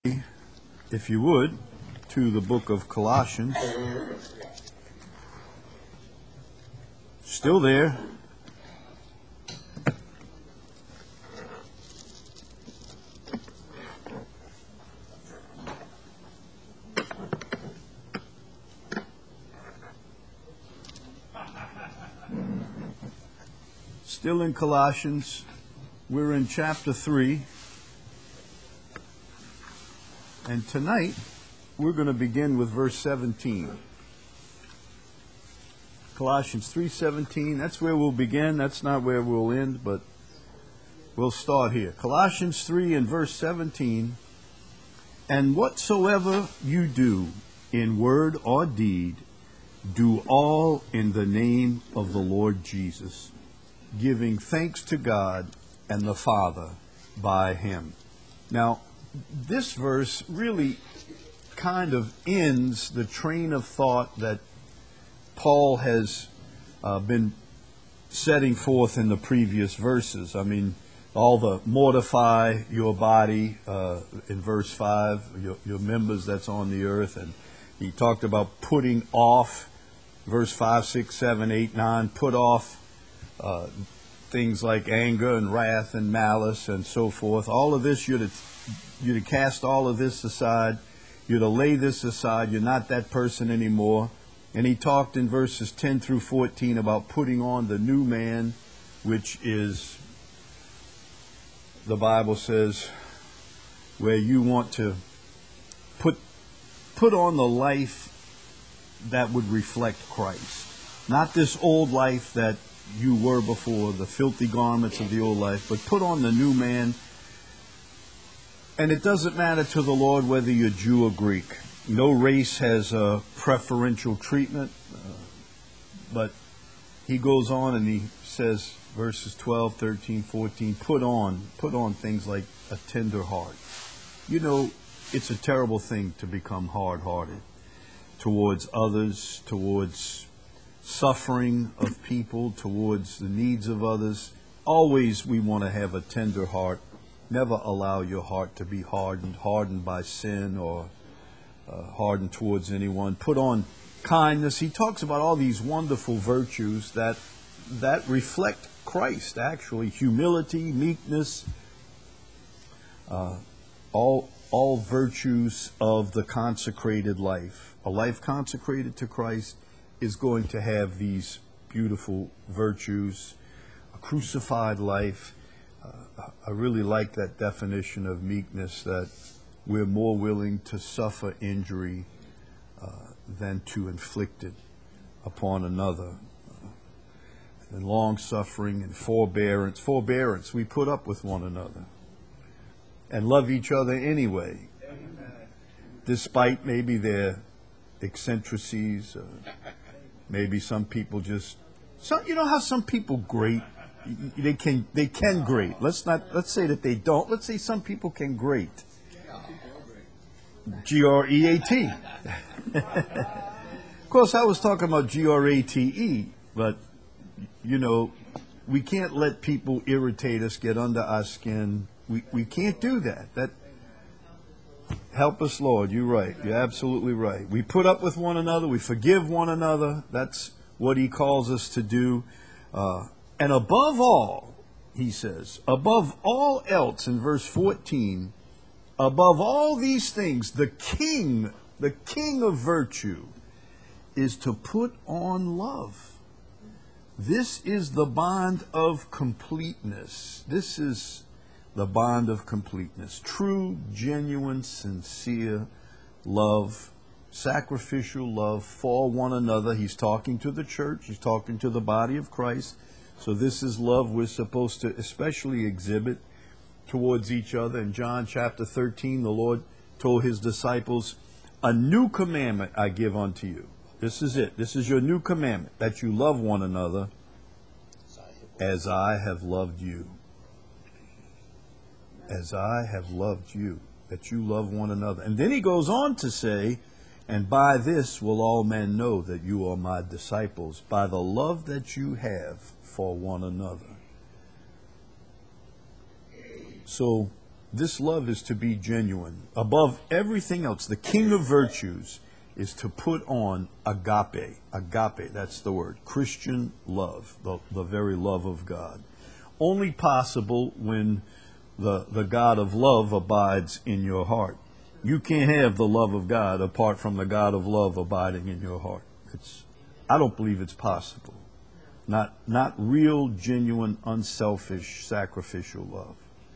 If you would, to the book of Colossians. Still there. Still in Colossians. We're in chapter 3. And tonight, we're going to begin with verse 17. Colossians 3:17, that's where we'll begin. That's not where we'll end, but we'll start here. Colossians 3 and verse 17, and whatsoever you do in word or deed, do all in the name of the Lord Jesus, giving thanks to God and the Father by Him. Now, this verse really kind of ends the train of thought that Paul has been setting forth in the previous verses. I mean, all the mortify your body in verse 5, your members that's on the earth. And he talked about putting off, verse 5, 6, 7, 8, 9, put off things like anger and wrath and malice and so forth. All of this, you're to cast all of this aside. You're to lay this aside. You're not that person anymore. And he talked in verses 10 through 14 about putting on the new man, which is, the Bible says, where you want to put on the life that would reflect Christ. Not this old life that you were before, the filthy garments of the old life, but put on the new man. And it doesn't matter to the Lord whether you're Jew or Greek. No race has a preferential treatment. But he goes on and he says, verses 12, 13, 14, put on things like a tender heart. You know, it's a terrible thing to become hard-hearted towards others, towards suffering of people, towards the needs of others. Always we want to have a tender heart. Never allow your heart to be hardened by sin or hardened towards anyone. Put on kindness. He talks about all these wonderful virtues that reflect Christ, actually. Humility, meekness, all virtues of the consecrated life. A life consecrated to Christ is going to have these beautiful virtues. A crucified life. I really like that definition of meekness, that we're more willing to suffer injury than to inflict it upon another. And long-suffering and forbearance. Forbearance, we put up with one another and love each other anyway, despite maybe their eccentricities. Maybe some people you know how some people grate? They can grate. Let's say that they don't. Let's say some people can grate. G-R-E-A-T. Of course, I was talking about G-R-A-T-E, but, you know, we can't let people irritate us, get under our skin. We can't do that. Help us, Lord. You're right. You're absolutely right. We put up with one another. We forgive one another. That's what he calls us to do. And above all, he says, above all else in verse 14, above all these things, the king of virtue is to put on love. This is the bond of completeness. This is the bond of completeness. True, genuine, sincere love, sacrificial love for one another. He's talking to the church. He's talking to the body of Christ. So this is love we're supposed to especially exhibit towards each other. In John chapter 13, the Lord told his disciples, a new commandment I give unto you. This is it. This is your new commandment, that you love one another as I have loved you. As I have loved you, that you love one another. And then he goes on to say, and by this will all men know that you are my disciples, by the love that you have for one another. So This love is to be genuine. Above everything else, the king of virtues is to put on agape. Agape, that's the word. Christian love, the very love of God. Only possible when the God of love abides in your heart. You can't have the love of God apart from the God of love abiding in your heart. I don't believe it's possible. Not real, genuine, unselfish, sacrificial love.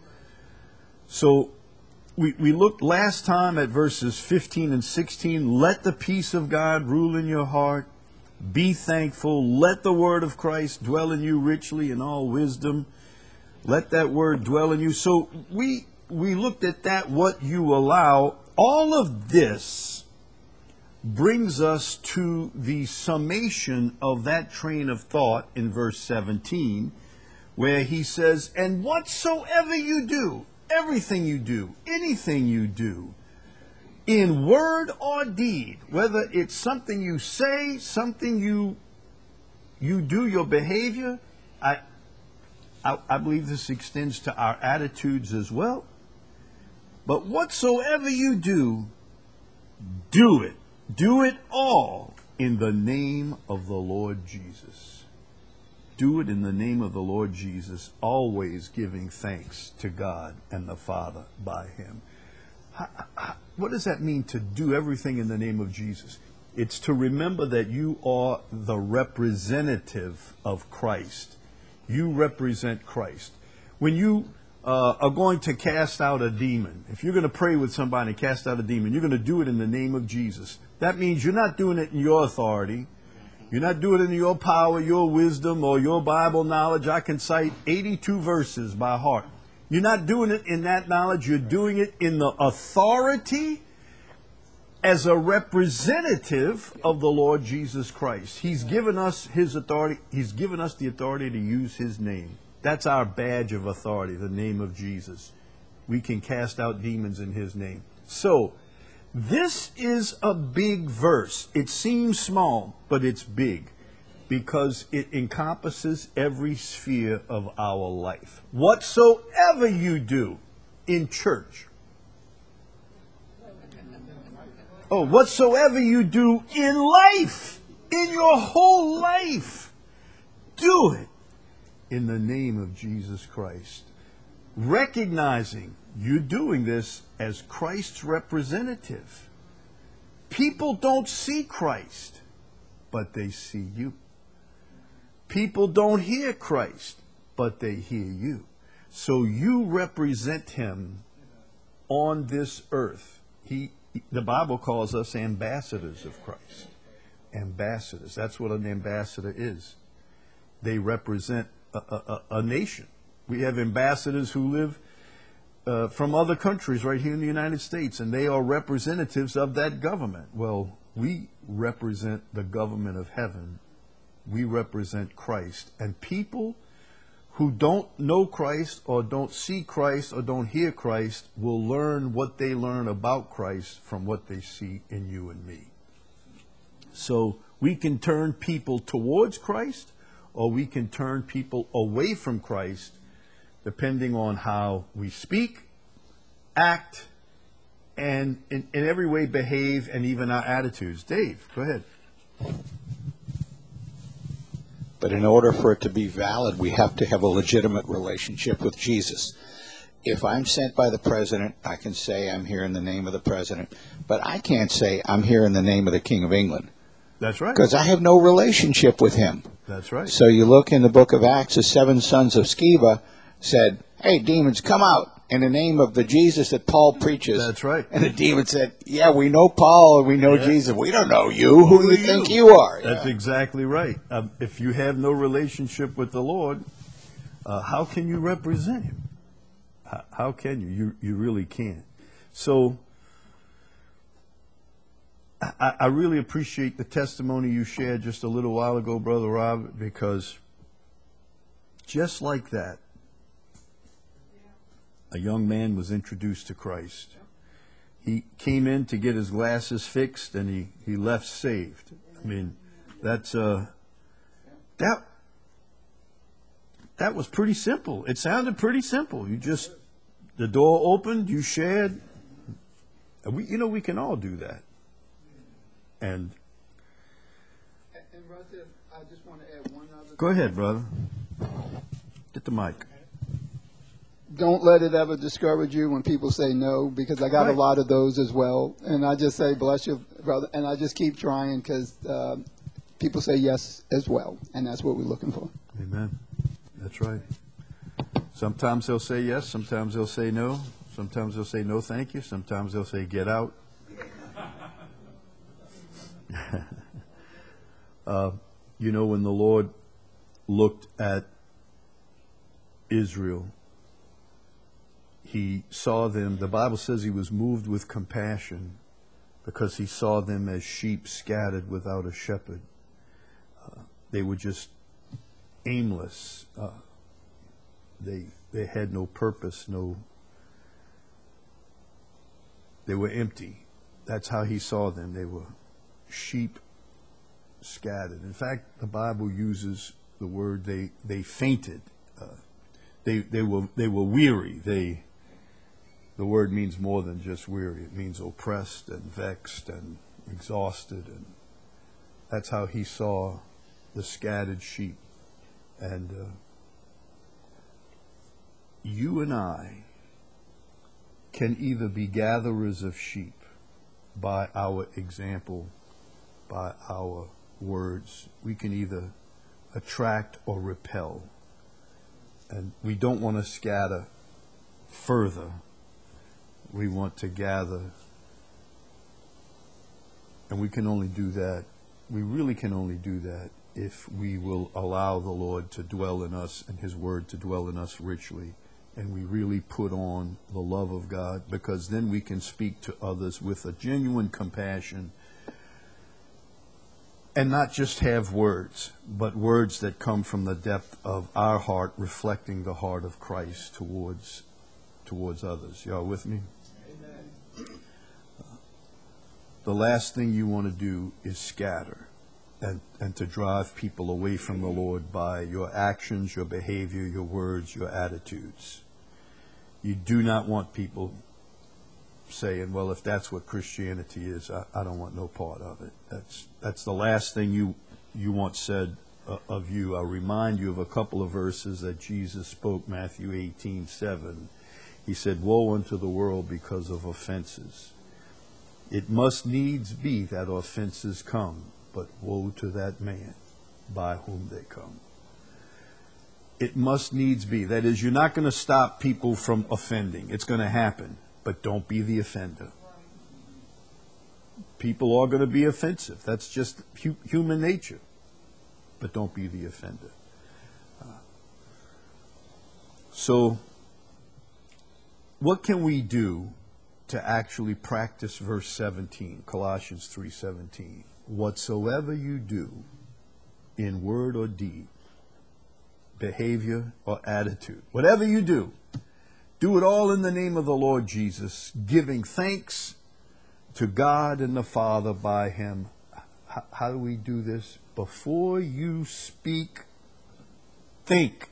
So we looked last time at verses 15 and 16. Let the peace of God rule in your heart. Be thankful. Let the word of Christ dwell in you richly in all wisdom. Let that word dwell in you. So we looked at that, what you allow. All of this brings us to the summation of that train of thought in verse 17, where he says, and whatsoever you do, everything you do, anything you do, in word or deed, whether it's something you say, something you do, your behavior, I believe this extends to our attitudes as well. But whatsoever you do, do it. Do it all in the name of the Lord Jesus. Do it in the name of the Lord Jesus, always giving thanks to God and the Father by Him. What does that mean, to do everything in the name of Jesus? It's to remember that you are the representative of Christ. You represent Christ. When you are going to cast out a demon, if you're going to pray with somebody and cast out a demon, you're going to do it in the name of Jesus. That means you're not doing it in your authority. You're not doing it in your power, your wisdom, or your Bible knowledge. I can cite 82 verses by heart. You're not doing it in that knowledge. You're doing it in the authority as a representative of the Lord Jesus Christ. He's given us His authority. He's given us the authority to use His name. That's our badge of authority, the name of Jesus. We can cast out demons in His name. So, this is a big verse. It seems small, but it's big because it encompasses every sphere of our life. Whatsoever you do in church. Oh, whatsoever you do in life, in your whole life, do it in the name of Jesus Christ. Recognizing you're doing this as Christ's representative. People don't see Christ, but they see you. People don't hear Christ, but they hear you. So you represent Him on this earth. The Bible calls us ambassadors of Christ. Ambassadors. That's what an ambassador is. They represent a nation. We have ambassadors who live from other countries right here in the United States, and they are representatives of that government. Well, we represent the government of heaven. We represent Christ. And people who don't know Christ or don't see Christ or don't hear Christ will learn what they learn about Christ from what they see in you and me. So we can turn people towards Christ, or we can turn people away from Christ, depending on how we speak, act, and in every way behave, and even our attitudes. Dave, go ahead. But in order for it to be valid, we have to have a legitimate relationship with Jesus. If I'm sent by the president, I can say I'm here in the name of the president, but I can't say I'm here in the name of the King of England. That's right. Because I have no relationship with him. That's right. So you look in the book of Acts, the 7 sons of Sceva said, hey, demons, come out in the name of the Jesus that Paul preaches. That's right. And the demon said, yeah, we know Paul and we know Jesus. We don't know you. Who do you think you are? That's exactly right. If you have no relationship with the Lord, how can you represent Him? How can you? You really can't. So I really appreciate the testimony you shared just a little while ago, Brother Robert, because just like that, a young man was introduced to Christ. He came in to get his glasses fixed, and he left saved. I mean, that was pretty simple. It sounded pretty simple. The door opened, you shared. And we can all do that. And Russ, I just want to add one other. Go ahead, brother. Get the mic. Don't let it ever discourage you when people say no, because I got a lot of those as well. And I just say, bless you, brother. And I just keep trying because people say yes as well. And that's what we're looking for. Amen. That's right. Sometimes they'll say yes. Sometimes they'll say no. Sometimes they'll say no, thank you. Sometimes they'll say get out. When the Lord looked at Israel, he saw them. The Bible says he was moved with compassion because he saw them as sheep scattered without a shepherd. They were just aimless. They had no purpose, they were empty. That's how he saw them. They were sheep scattered. In fact, the Bible uses the word they fainted. They were weary. The word means more than just weary. It means oppressed and vexed and exhausted. And that's how he saw the scattered sheep. And you and I can either be gatherers of sheep by our example, by our words. We can either attract or repel. And we don't want to scatter further. We want to gather. And we can only do that. We really can only do that if we will allow the Lord to dwell in us and His Word to dwell in us richly. And we really put on the love of God, because then we can speak to others with a genuine compassion and not just have words, but words that come from the depth of our heart, reflecting the heart of Christ towards others. Y'all with me? Amen. The last thing you want to do is scatter and to drive people away from the Lord by your actions, your behavior, your words, your attitudes. You do not want people saying, well, if that's what Christianity is, I don't want no part of it. That's the last thing you want said of you. I'll remind you of a couple of verses that Jesus spoke, Matthew 18:7. He said, woe unto the world because of offenses. It must needs be that offenses come, but woe to that man by whom they come. It must needs be. That is, you're not going to stop people from offending. It's going to happen, but don't be the offender. People are going to be offensive. That's just human nature. But don't be the offender. So, what can we do to actually practice verse 17, Colossians 3:17? Whatsoever you do in word or deed, behavior or attitude, whatever you do it all in the name of the Lord Jesus, giving thanks to God and the Father by Him. How do we do this? Before you speak, think.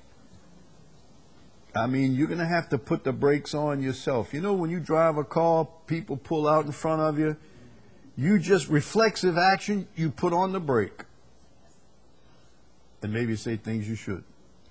I mean, you're going to have to put the brakes on yourself. You know, when you drive a car, people pull out in front of you, you just reflexive action, you put on the brake. And maybe say things you should.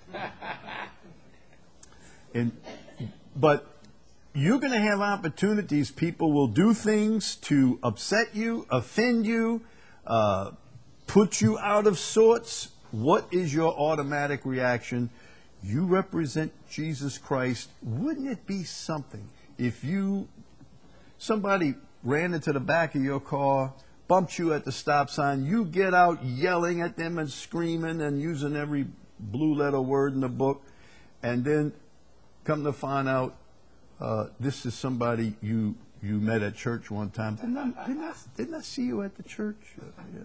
But you're going to have opportunities. People will do things to upset you, offend you, put you out of sorts. What is your automatic reaction? You represent Jesus Christ. Wouldn't it be something if somebody ran into the back of your car, bumped you at the stop sign, you get out yelling at them and screaming and using every blue letter word in the book, and then come to find out this is somebody you met at church one time. Didn't I see you at the church? Yeah.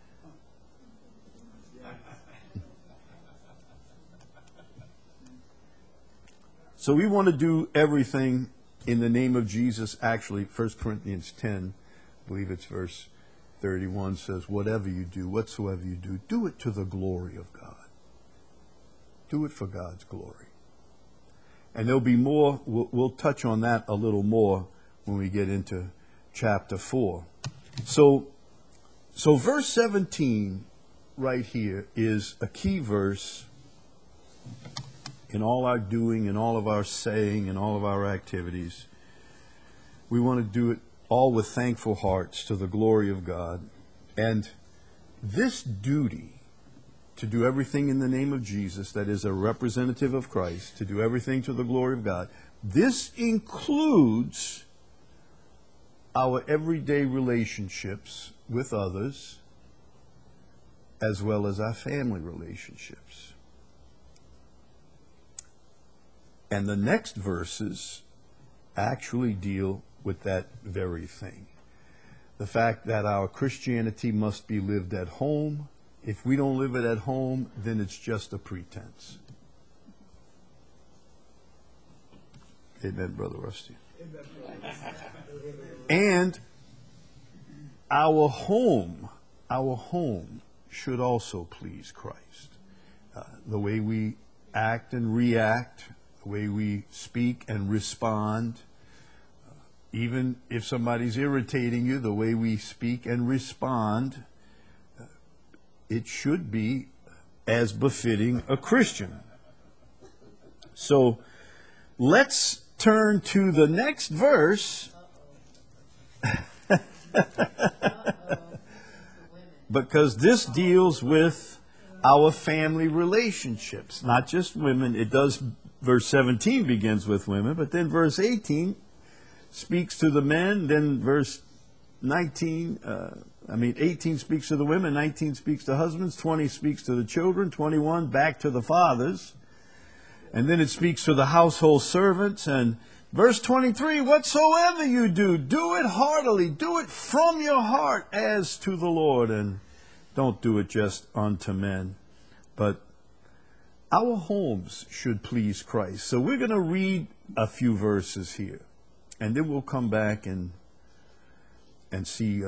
So we want to do everything in the name of Jesus. Actually, 1 Corinthians 10, I believe it's verse 31, says, whatever you do, whatsoever you do it to the glory of God. Do it for God's glory. And there'll be more, we'll touch on that a little more when we get into chapter 4. So verse 17 right here is a key verse in all our doing, in all of our saying, in all of our activities. We want to do it all with thankful hearts to the glory of God. And this duty to do everything in the name of Jesus, that is a representative of Christ, to do everything to the glory of God, this includes our everyday relationships with others, as well as our family relationships. And the next verses actually deal with that very thing. The fact that our Christianity must be lived at home. If we don't live it at home, then it's just a pretense. Amen, Brother Rusty. And our home should also please Christ. The way we act and react, the way we speak and respond, even if somebody's irritating you, the way we speak and respond, it should be as befitting a Christian. So let's turn to the next verse. Because this deals with our family relationships, not just women. It does, verse 17 begins with women, but then verse 18 speaks to the men, then verse 18 speaks to the women, 19 speaks to husbands, 20 speaks to the children, 21 back to the fathers, and then it speaks to the household servants, and verse 23, whatsoever you do, do it heartily, do it from your heart as to the Lord, and don't do it just unto men. But our homes should please Christ. So we're going to read a few verses here, and then we'll come back and see.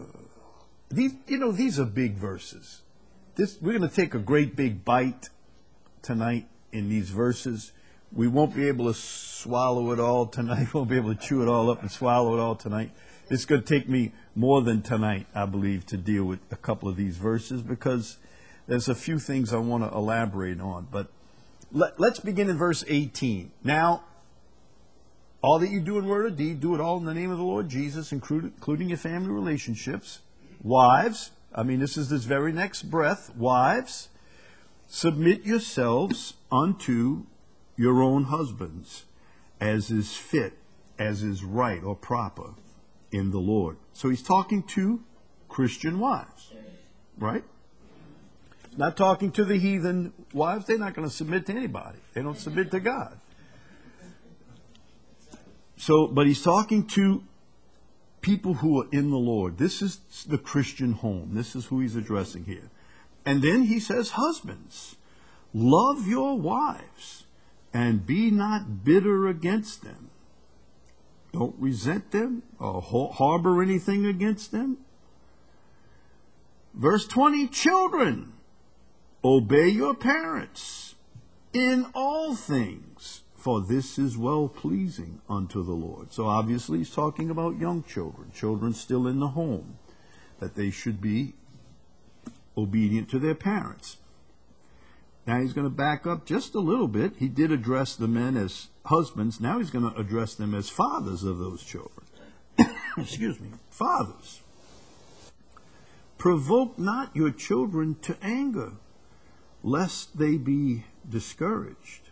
These are big verses. We're going to take a great big bite tonight in these verses. We won't be able to swallow it all tonight. We won't be able to chew it all up and swallow it all tonight. It's going to take me more than tonight, I believe, to deal with a couple of these verses, because there's a few things I want to elaborate on. But let's begin in verse 18. Now, all that you do in word or deed, do it all in the name of the Lord Jesus, including your family relationships. Wives, this is this very next breath. Wives, submit yourselves unto your own husbands, as is fit, as is right or proper in the Lord. So he's talking to Christian wives, right? Not talking to the heathen wives. They're not going to submit to anybody. They don't submit to God. But he's talking to people who are in the Lord. This is the Christian home. This is who he's addressing here. And then he says, husbands, love your wives and be not bitter against them. Don't resent them or harbor anything against them. Verse 20, children, obey your parents in all things, for this is well-pleasing unto the Lord. So obviously he's talking about young children still in the home, that they should be obedient to their parents. Now he's going to back up just a little bit. He did address the men as husbands. Now he's going to address them as fathers of those children. Excuse me. Fathers, provoke not your children to anger, lest they be discouraged.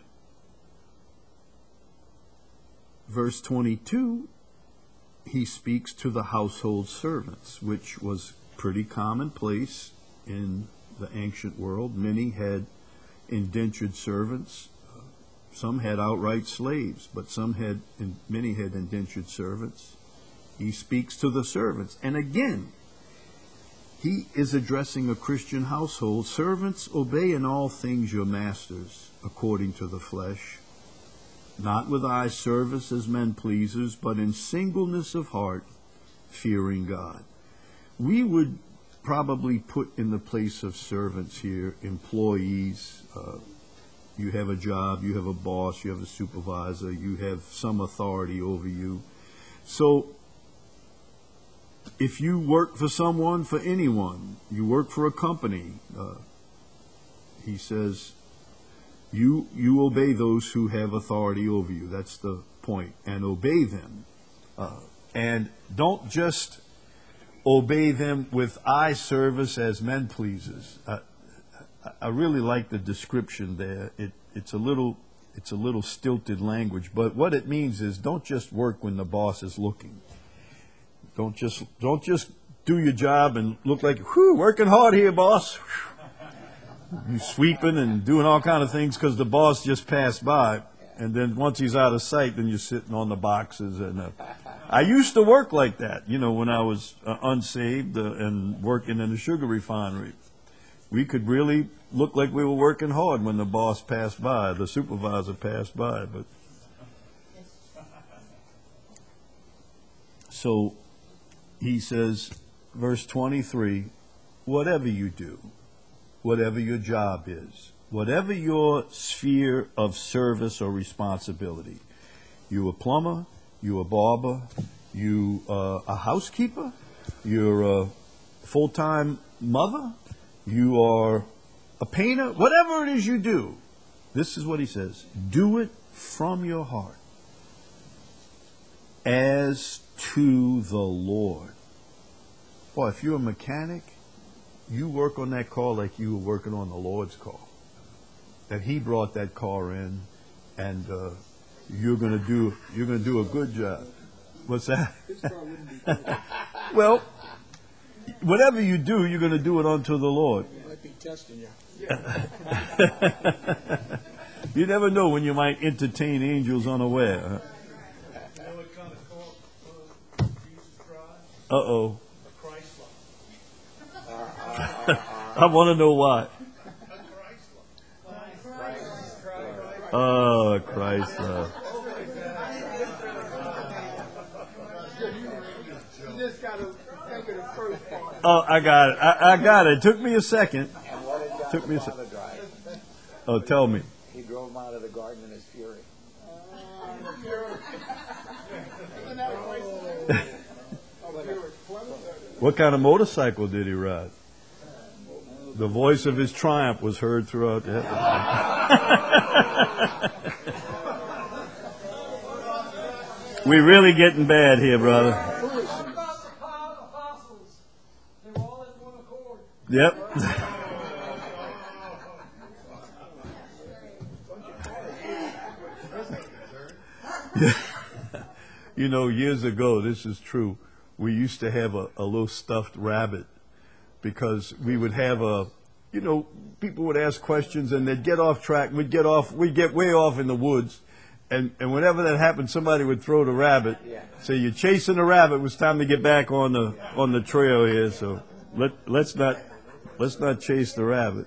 Verse 22, he speaks to the household servants, which was pretty commonplace in the ancient world. Many had indentured servants. Some had outright slaves, but many had indentured servants. He speaks to the servants. And again, he is addressing a Christian household. Servants, obey in all things your masters according to the flesh, not with eye service as men pleasers, but in singleness of heart, fearing God. We would probably put in the place of servants here employees, You have a job, you have a boss, you have a supervisor, you have some authority over you. So if you work for someone, for anyone, you work for a company, he says, you obey those who have authority over you. That's the point. And obey them. And don't just obey them with eye service as men pleasers. I really like the description there. It's a little stilted language, but what it means is don't just work when the boss is looking. Don't just do your job and look like, whew, working hard here, boss. You sweeping and doing all kind of things because the boss just passed by, and then once he's out of sight, then you're sitting on the boxes. And I used to work like that, when I was unsaved and working in a sugar refinery. We could really look like we were working hard when the boss passed by, the supervisor passed by. But so he says, verse 23, whatever you do, whatever your job is, whatever your sphere of service or responsibility, you a plumber, you a barber, you a housekeeper, you're a full-time mother, you are a painter, whatever it is you do, this is what he says, do it from your heart as to the Lord. Boy, if you're a mechanic, you work on that car like you were working on the Lord's car. That he brought that car in, and you're going to do a good job. What's that? Well, whatever you do, you're going to do it unto the Lord. He might be testing you. You never know when you might entertain angels unaware. You know what kind of car Jesus drives? Uh-oh. A Chrysler. I want to know why. Oh, Chrysler. You just got to think of the first part. Oh, I got it. I got it. It took me a second. And what did God Took me a Father sec- drive? Oh, tell me. He drove him out of the garden in his fury. What kind of motorcycle did he ride? The voice of his triumph was heard throughout the We're really getting bad here, brother. Yep. Years ago, this is true, we used to have a little stuffed rabbit because we would have people would ask questions and they'd get off track. We'd get way off in the woods. And whenever that happened, somebody would throw the rabbit. Say, you're chasing the rabbit. It was time to get back on the trail here. So let's not chase the rabbit.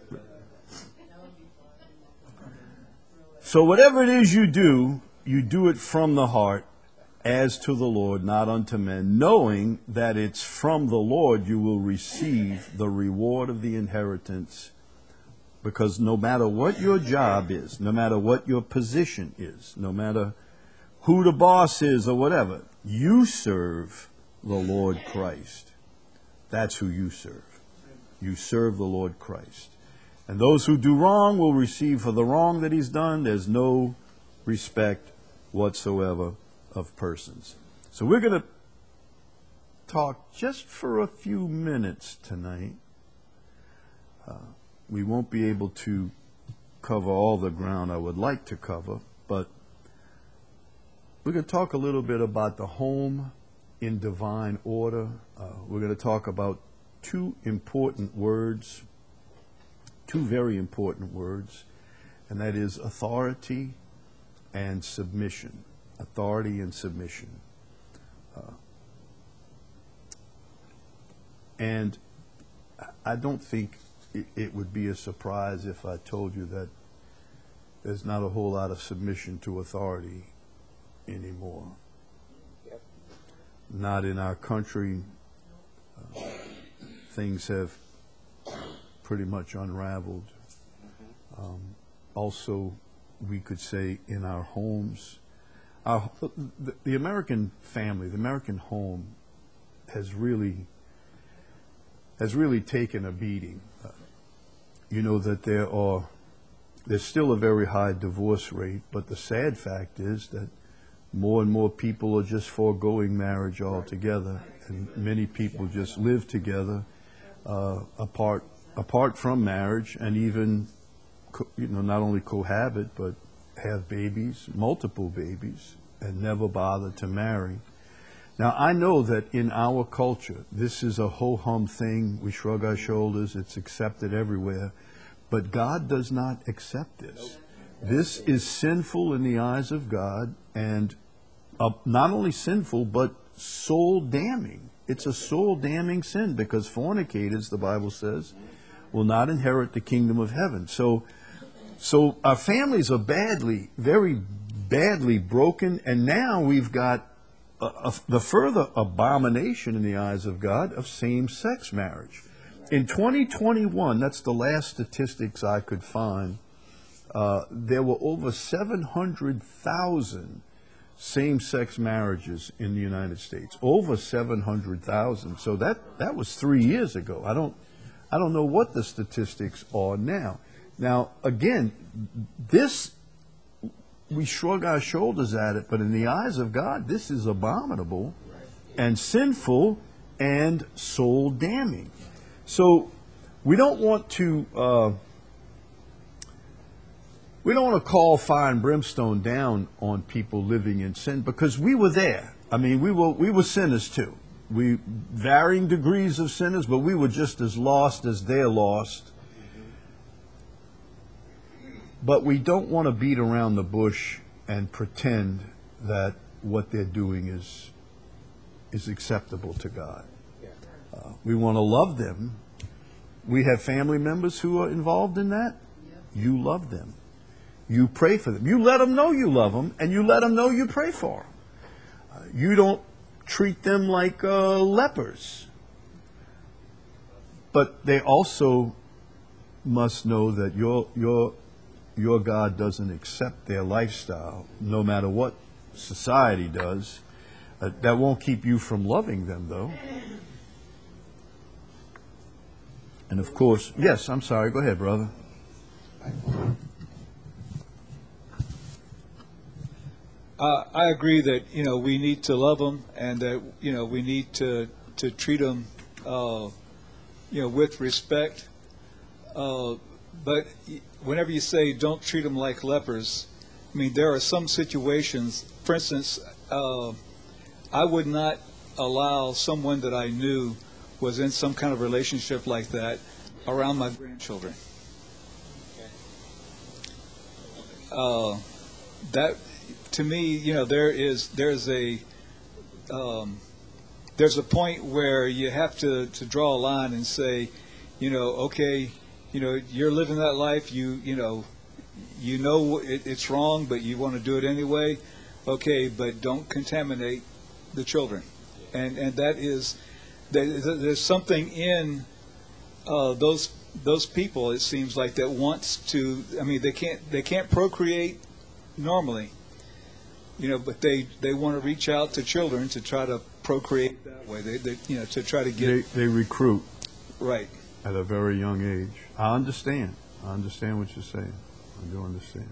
So whatever it is you do it from the heart, as to the Lord, not unto men, knowing that it's from the Lord you will receive the reward of the inheritance. Because no matter what your job is, no matter what your position is, no matter who the boss is or whatever, you serve the Lord Christ. That's who you serve. You serve the Lord Christ. And those who do wrong will receive for the wrong that he's done. There's no respect whatsoever of persons. So we're going to talk just for a few minutes tonight. We won't be able to cover all the ground I would like to cover, but we're going to talk a little bit about the home in divine order. We're going to talk about two very important words, and that is authority and submission. Authority and submission. And I don't think it would be a surprise if I told you that there's not a whole lot of submission to authority anymore. Yep. Not in our country. Things have pretty much unraveled. also, we could say, in our homes. The American family, the American home, has really taken a beating. You know that there's still a very high divorce rate, but the sad fact is that more and more people are just foregoing marriage altogether, and many people just live together apart from marriage, and even not only cohabit but have babies, multiple babies, and never bother to marry. Now, I know that in our culture, this is a ho-hum thing. We shrug our shoulders. It's accepted everywhere. But God does not accept this. This is sinful in the eyes of God, and not only sinful, but soul-damning. It's a soul-damning sin, because fornicators, the Bible says, will not inherit the kingdom of heaven. So our families are very badly broken, and now we've got the further abomination in the eyes of God of same-sex marriage. In 2021, that's the last statistics I could find, there were over 700,000 same-sex marriages in the United States. Over 700,000. So that was 3 years ago. I don't know what the statistics are now. Now, again, we shrug our shoulders at it, but in the eyes of God, this is abominable and sinful and soul-damning. So we don't want to call fire and brimstone down on people living in sin, because we were there. I mean, we were sinners too. We varying degrees of sinners, but we were just as lost as they're lost. But we don't want to beat around the bush and pretend that what they're doing is acceptable to God. We want to love them. We have family members who are involved in that. You love them. You pray for them. You let them know you love them, and you let them know you pray for them. You don't treat them like lepers. But they also must know that your God doesn't accept their lifestyle, no matter what society does. That won't keep you from loving them, though. And of course, yes, I'm sorry. Go ahead, brother. I agree that we need to love them, and that we need to treat them with respect. But whenever you say don't treat them like lepers, I mean, there are some situations. For instance, I would not allow someone that I knew was in some kind of relationship like that around my grandchildren. That, to me, there's a point where you have to draw a line and say, okay, you're living that life. It's wrong, but you want to do it anyway. Okay, but don't contaminate the children. And that is, there's something in those people, it seems like, that wants to. I mean, they can't procreate normally, but they want to reach out to children to try to procreate that way. They to try to get. They recruit. Right. At a very young age. I understand what you're saying. I do understand.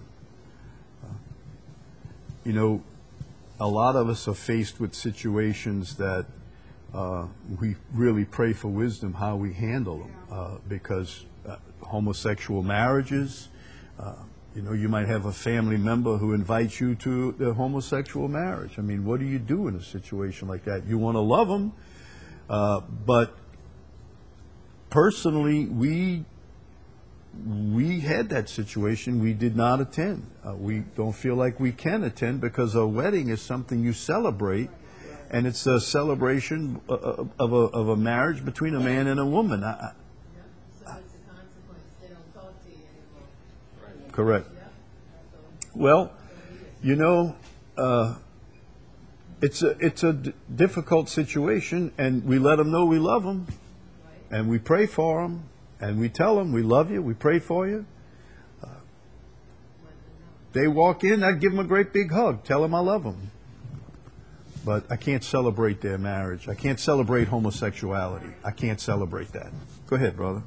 A lot of us are faced with situations that we really pray for wisdom how we handle them, because homosexual marriages, you might have a family member who invites you to the homosexual marriage. I mean, what do you do in a situation like that? You want to love them, but personally, we had that situation. We did not attend. We don't feel like we can attend, because a wedding is something you celebrate, and it's a celebration of a marriage between a man and a woman. So it's a consequence. They don't talk to you anymore. Correct. Well, it's a difficult situation, and we let them know we love them, and we pray for them, and we tell them we love you, we pray for you. They walk in, I'd give them a great big hug, tell them I love them. But I can't celebrate their marriage. I can't celebrate homosexuality. I can't celebrate that. Go ahead, brother.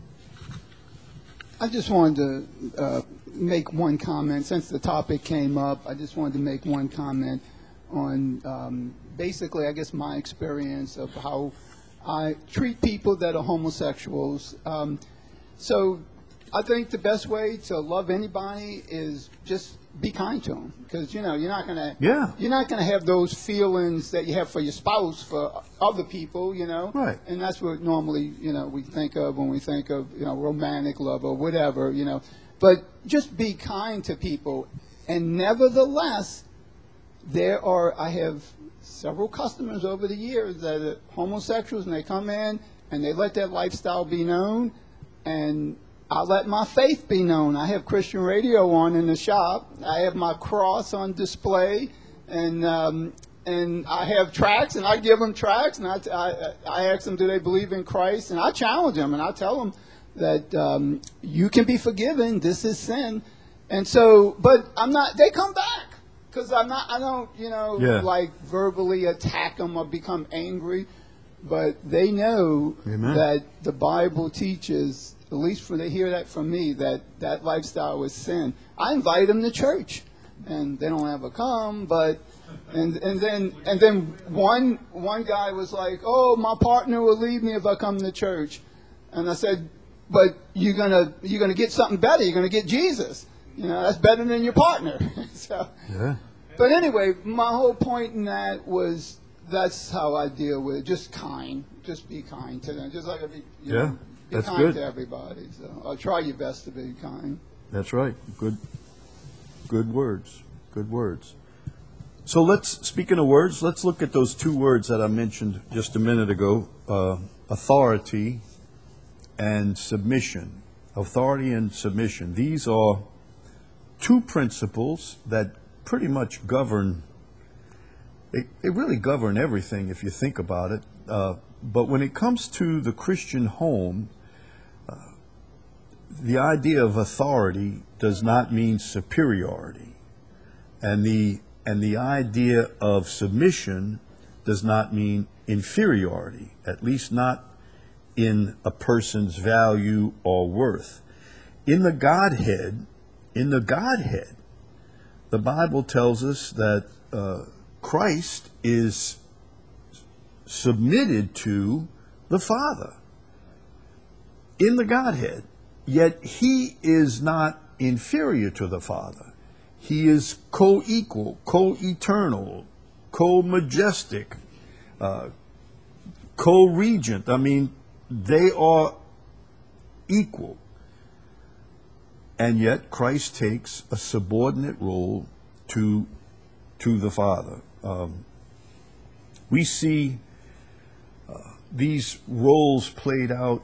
I just wanted to make one comment. Since the topic came up, I just wanted to make one comment on basically, I guess, my experience of how I treat people that are homosexuals. So I think the best way to love anybody is just be kind to them, because you're not gonna have those feelings that you have for your spouse for other people, Right. And that's what normally we think of when we think of romantic love or whatever, But just be kind to people, and nevertheless, I have several customers over the years that are homosexuals, and they come in and they let their lifestyle be known, and I let my faith be known. I have Christian radio on in the shop. I have my cross on display, and I have tracts, and I give them tracts, and I ask them, do they believe in Christ? And I challenge them, and I tell them that you can be forgiven. This is sin, and so, but I'm not. They come back because I don't, like verbally attack them or become angry, but they know Amen. that the Bible teaches. At least they hear that from me, that lifestyle is sin. I invite them to church, and they don't ever come. But and then one guy was like, "Oh, my partner will leave me if I come to church," and I said, "But you're gonna get something better. You're gonna get Jesus. That's better than your partner." So, Yeah. But anyway, my whole point in that was that's how I deal with it. Just be kind to them. Just like I be. Be That's kind good. to everybody. So I'll try your best to be kind. That's right. Good words. Good words. So speaking of words, let's look at those two words that I mentioned just a minute ago, authority and submission. Authority and submission. These are two principles that pretty much govern, they really govern everything if you think about it. But when it comes to the Christian home, the idea of authority does not mean superiority, and the idea of submission does not mean inferiority, at least not in a person's value or worth. In the Godhead, the Bible tells us that Christ is submitted to the Father in the Godhead. Yet he is not inferior to the Father. He is co-equal, co-eternal, co-majestic, co-regent. I mean, they are equal. And yet Christ takes a subordinate role to the Father. We see these roles played out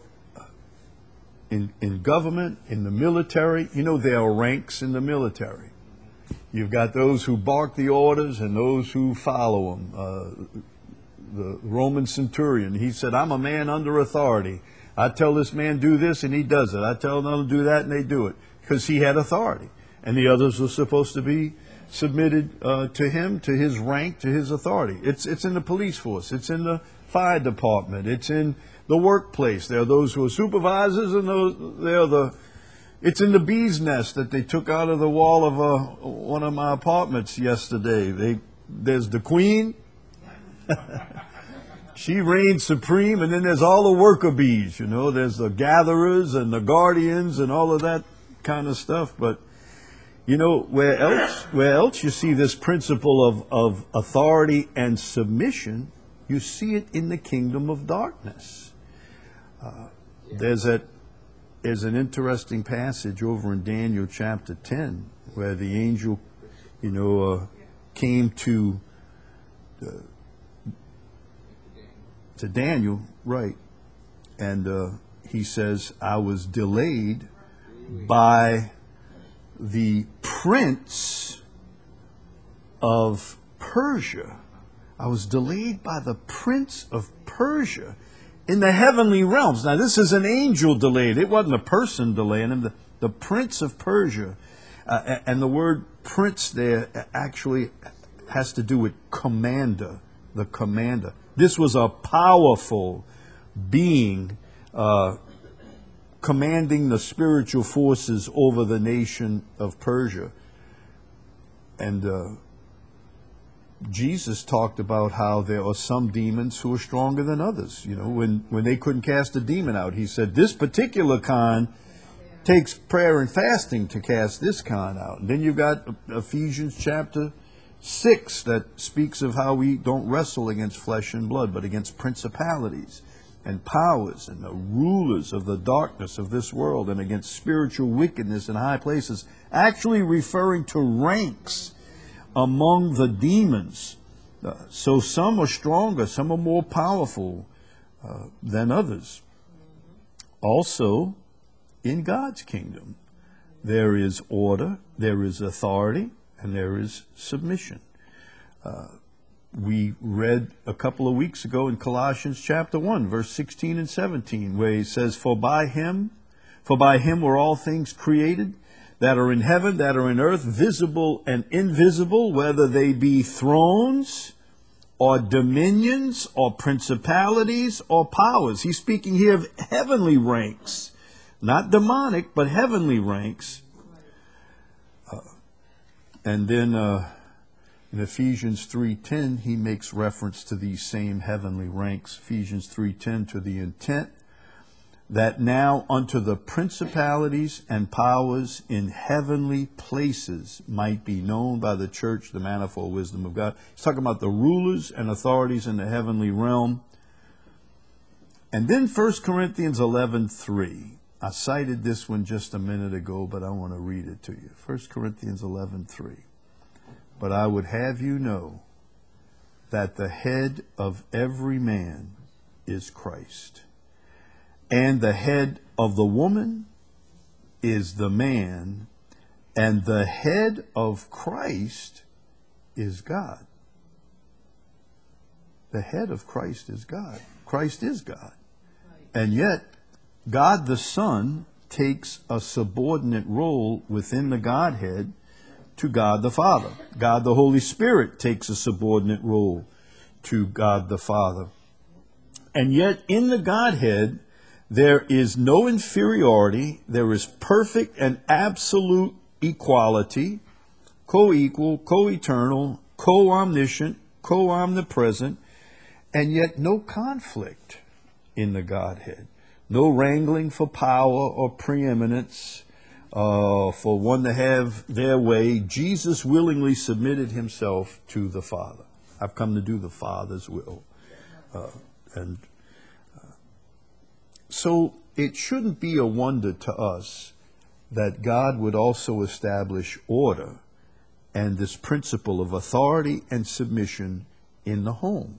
in government, in the military. There are ranks in the military. You've got those who bark the orders and those who follow them. The Roman centurion, he said, "I'm a man under authority. I tell this man do this and he does it. I tell them to do that and they do it," because he had authority. And the others were supposed to be submitted to him, to his rank, to his authority. It's in the police force. It's in the fire department. It's in the workplace. There are those who are supervisors, and it's in the bee's nest that they took out of the wall of one of my apartments yesterday. There's the queen. She reigns supreme, and then there's all the worker bees. There's the gatherers and the guardians and all of that kind of stuff. But where else you see this principle of authority and submission, you see it in the kingdom of darkness. There's an interesting passage over in Daniel chapter 10 where the angel, came to Daniel, right, and he says, "I was delayed by the prince of Persia." I was delayed by the prince of Persia in the heavenly realms. Now, this is an angel delayed. It wasn't a person delaying him. The prince of Persia. And the word prince there actually has to do with commander, the commander. This was a powerful being commanding the spiritual forces over the nation of Persia. And Jesus talked about how there are some demons who are stronger than others. You know, when they couldn't cast a demon out, he said, this particular kind takes prayer and fasting to cast this kind out. And then you've got Ephesians chapter 6 that speaks of how we don't wrestle against flesh and blood, but against principalities and powers and the rulers of the darkness of this world, and against spiritual wickedness in high places, actually referring to ranks among the demons. So some are stronger, some are more powerful than others. Also, in God's kingdom, there is order, there is authority, and there is submission. We read a couple of weeks ago in Colossians chapter 1, verse 16 and 17, where he says, For by him were all things created, that are in heaven, that are in earth, visible and invisible, whether they be thrones or dominions or principalities or powers. He's speaking here of heavenly ranks, not demonic, but heavenly ranks. And then in Ephesians 3:10, he makes reference to these same heavenly ranks. Ephesians 3:10, to the intent that now unto the principalities and powers in heavenly places might be known by the church the manifold wisdom of God. He's talking about the rulers and authorities in the heavenly realm. And then 1 Corinthians 11:3. I cited this one just a minute ago, but I want to read it to you. 1 Corinthians 11:3. But I would have you know that the head of every man is Christ, and the head of the woman is the man, and the head of Christ is God. The head of Christ is God. Christ is God. And yet, God the Son takes a subordinate role within the Godhead to God the Father. God the Holy Spirit takes a subordinate role to God the Father. And yet, in the Godhead, there is no inferiority. There is perfect and absolute equality, co-equal, co-eternal, co-omniscient, co-omnipresent, and yet no conflict in the Godhead. No wrangling for power or preeminence, for one to have their way. Jesus willingly submitted himself to the Father. I've come to do the Father's will. So it shouldn't be a wonder to us that God would also establish order and this principle of authority and submission in the home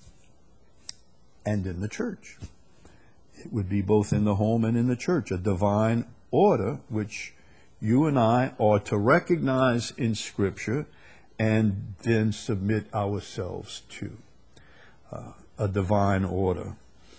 and in the church. It would be both in the home and in the church, a divine order which you and I are to recognize in Scripture and then submit ourselves to. A divine order.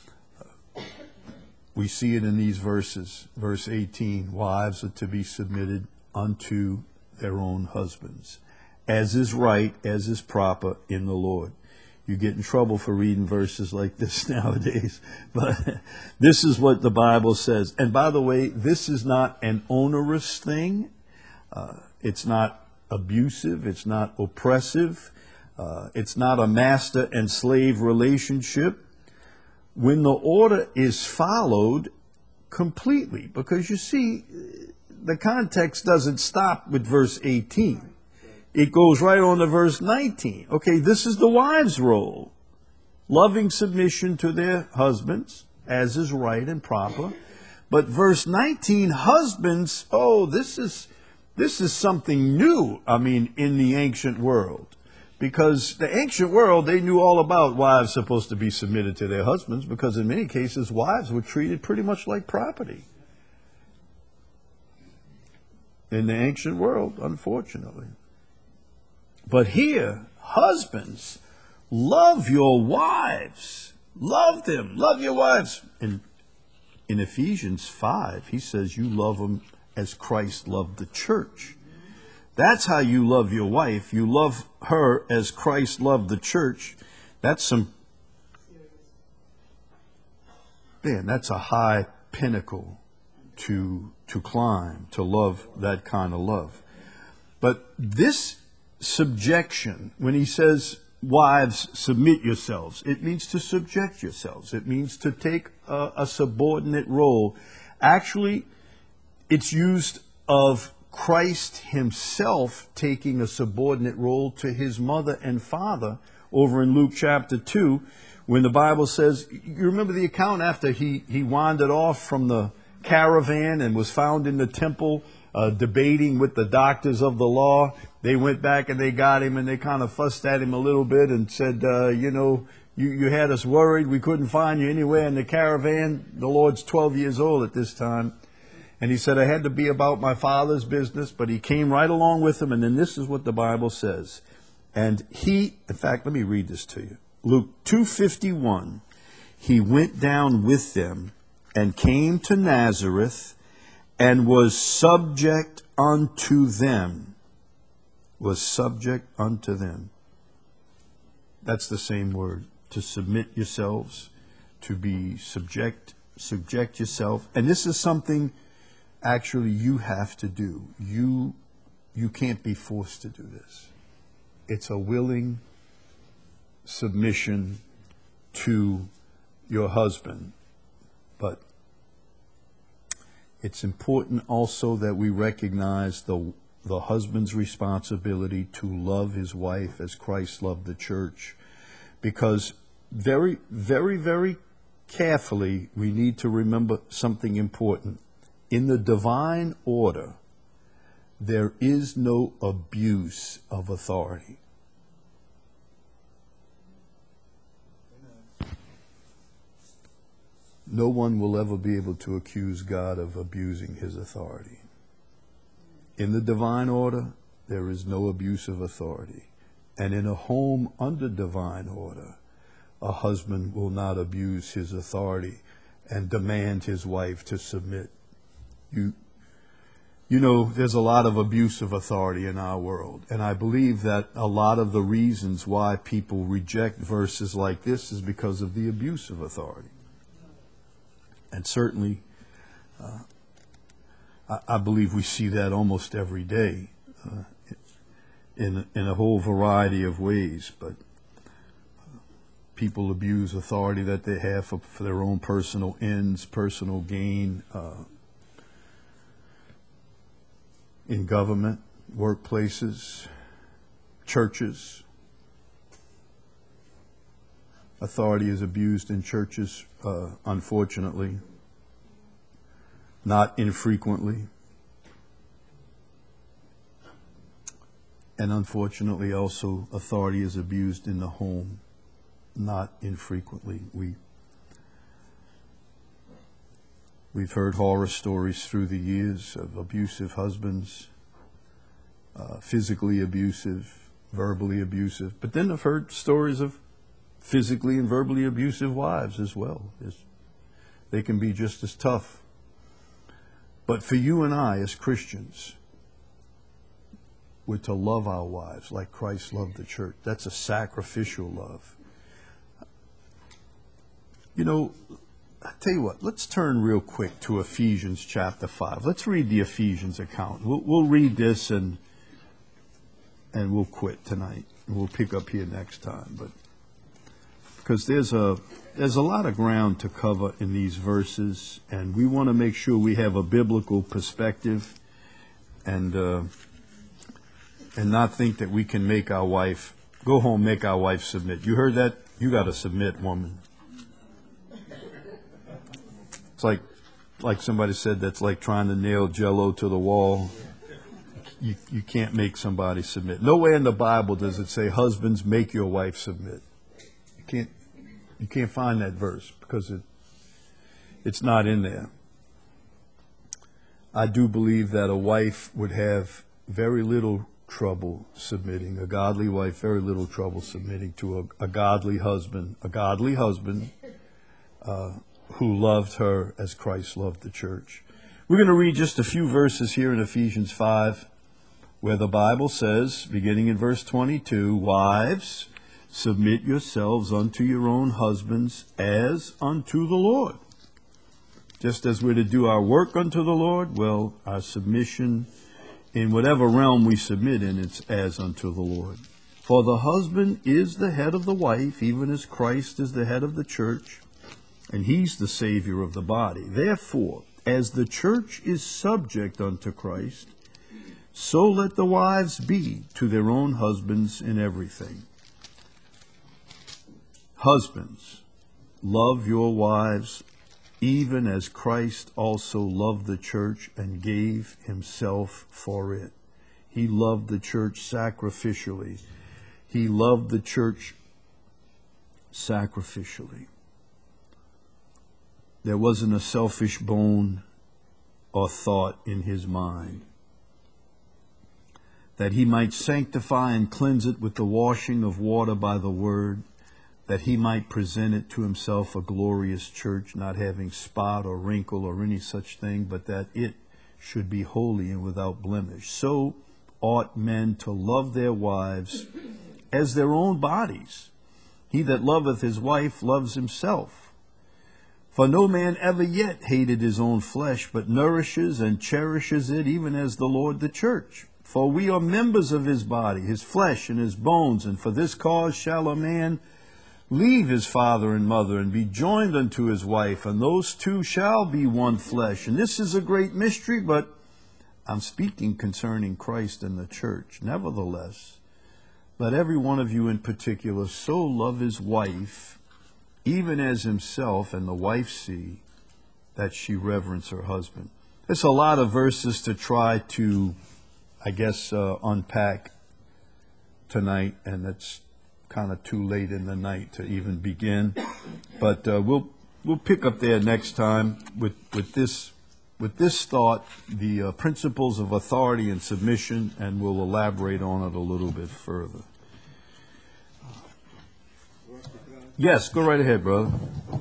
We see it in these verses. Verse 18, wives are to be submitted unto their own husbands, as is right, as is proper in the Lord. You get in trouble for reading verses like this nowadays, but this is what the Bible says. And by the way, this is not an onerous thing. It's not abusive. It's not oppressive. It's not a master and slave relationship. When the order is followed completely, because you see, the context doesn't stop with verse 18. It goes right on to verse 19. Okay, this is the wives' role. Loving submission to their husbands, as is right and proper. But verse 19, husbands, this is something new, in the ancient world. Because the ancient world, they knew all about wives supposed to be submitted to their husbands, because in many cases, wives were treated pretty much like property. In the ancient world, unfortunately. But here, husbands, love your wives. Love them. Love your wives. In Ephesians 5, he says you love them as Christ loved the church. That's how you love your wife. You love her as Christ loved the church. That's that's a high pinnacle to climb, to love that kind of love. But this subjection, when he says, wives, submit yourselves, it means to subject yourselves. It means to take a subordinate role. Actually, it's used of Christ himself taking a subordinate role to his mother and father over in Luke chapter 2, when the Bible says, you remember the account after he wandered off from the caravan and was found in the temple debating with the doctors of the law. They went back and they got him and they kind of fussed at him a little bit and said, you had us worried. We couldn't find you anywhere in the caravan. The Lord's 12 years old at this time. And he said, I had to be about my Father's business, but he came right along with them. And then this is what the Bible says. And in fact, let me read this to you. Luke 2:51, he went down with them and came to Nazareth and was subject unto them. Was subject unto them. That's the same word. To submit yourselves, to be subject yourself. And this is something actually you have to do. You can't be forced to do this. It's a willing submission to your husband. But it's important also that we recognize the husband's responsibility to love his wife as Christ loved the church. Because very, very, very carefully, we need to remember something important. In the divine order, there is no abuse of authority. No one will ever be able to accuse God of abusing his authority. In the divine order, there is no abuse of authority. And in a home under divine order, a husband will not abuse his authority and demand his wife to submit. You know, there's a lot of abuse of authority in our world. And I believe that a lot of the reasons why people reject verses like this is because of the abuse of authority. And certainly, I believe we see that almost every day in a whole variety of ways. But people abuse authority that they have for their own personal ends, personal gain, in government, workplaces, churches. Authority is abused in churches, unfortunately, not infrequently. And unfortunately also, authority is abused in the home, not infrequently. We've heard horror stories through the years of abusive husbands, physically abusive, verbally abusive. But then I've heard stories of physically and verbally abusive wives as well. They can be just as tough. But for you and I as Christians, we're to love our wives like Christ loved the church. That's a sacrificial love. You know, I tell you what, let's turn real quick to Ephesians chapter 5. Let's read the Ephesians account. We'll read this and we'll quit tonight. We'll pick up here next time. But because there's a lot of ground to cover in these verses, and we want to make sure we have a biblical perspective and not think that we can make our wife go home, make our wife submit. You heard that? You got to submit, woman. It's like somebody said, that's like trying to nail Jell-O to the wall. You can't make somebody submit. Nowhere in the Bible does it say, husbands, make your wife submit. You can't find that verse because it's not in there. I do believe that a wife would have very little trouble submitting. A godly wife, very little trouble submitting to a godly husband. A godly husband who loved her as Christ loved the church. We're going to read just a few verses here in Ephesians 5. where the Bible says, beginning in verse 22, "Wives, submit yourselves unto your own husbands as unto the Lord." Just as we're to do our work unto the Lord, well, our submission in whatever realm we submit in, it's as unto the Lord. "For the husband is the head of the wife, even as Christ is the head of the church, and he's the Savior of the body. Therefore, as the church is subject unto Christ, so let the wives be to their own husbands in everything." Husbands, love your wives, even as Christ also loved the church and gave himself for it. He loved the church sacrificially. He loved the church sacrificially. There wasn't a selfish bone or thought in his mind. That he might sanctify and cleanse it with the washing of water by the word, that he might present it to himself a glorious church, not having spot or wrinkle or any such thing, but that it should be holy and without blemish. So ought men to love their wives as their own bodies. He that loveth his wife loves himself. For no man ever yet hated his own flesh, but nourishes and cherishes it, even as the Lord the church. For we are members of his body, his flesh and his bones. And for this cause shall a man leave his father and mother, and be joined unto his wife, and those two shall be one flesh. And this is a great mystery, but I'm speaking concerning Christ and the church. Nevertheless, let every one of you in particular so love his wife, even as himself, and the wife see that she reverence her husband. There's a lot of verses to try to, unpack tonight, and it's kind of too late in the night to even begin. But we'll pick up there next time with this thought, the principles of authority and submission, and we'll elaborate on it a little bit further. Yes, go right ahead, brother.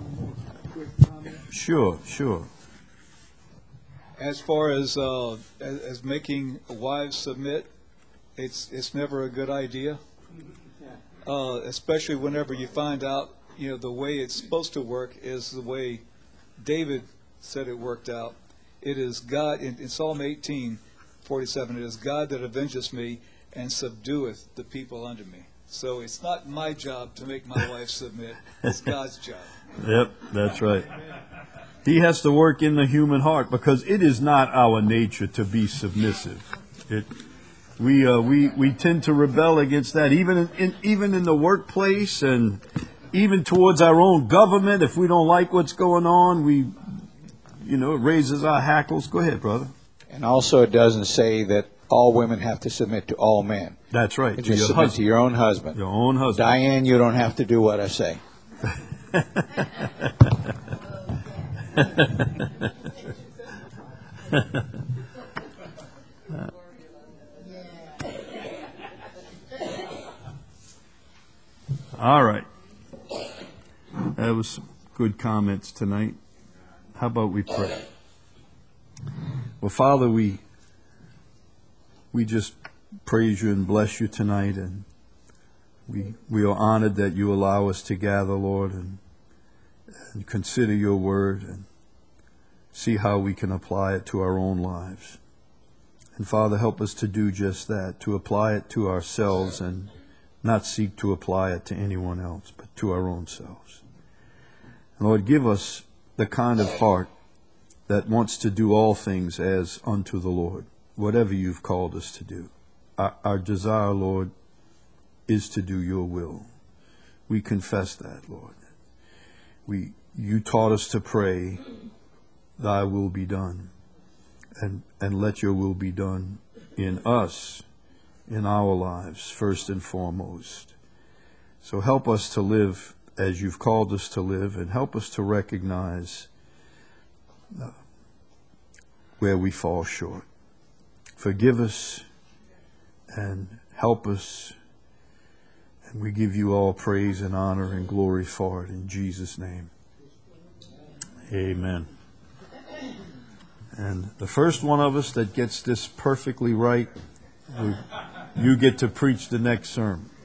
Sure. As far as making wives submit, it's never a good idea, especially whenever you find out, the way it's supposed to work is the way David said it worked out. It is God, in Psalm 18:47, it is God that avengeth me and subdueth the people under me. So it's not my job to make my wife submit. It's God's job. Yep, that's right. He has to work in the human heart, because it is not our nature to be submissive. We tend to rebel against that, even in the workplace, and even towards our own government. If we don't like what's going on, it raises our hackles. Go ahead, brother. And also, it doesn't say that all women have to submit to all men. That's right. You just submit to your own husband. Your own husband. Diane, you don't have to do what I say. All right. That was some good comments tonight. How about we pray? Well, Father, we just praise you and bless you tonight, and we are honored that you allow us to gather, Lord, and consider your word and see how we can apply it to our own lives. And Father, help us to do just that, to apply it to ourselves and not seek to apply it to anyone else, but to our own selves. And Lord, give us the kind of heart that wants to do all things as unto the Lord, whatever you've called us to do. Our desire, Lord, is to do your will. We confess that, Lord. You taught us to pray, thy will be done, and let your will be done in us, in our lives, first and foremost. So help us to live as you've called us to live, and help us to recognize where we fall short. Forgive us and help us, and we give you all praise and honor and glory for it in Jesus' name. Amen. And the first one of us that gets this perfectly right You get to preach the next sermon.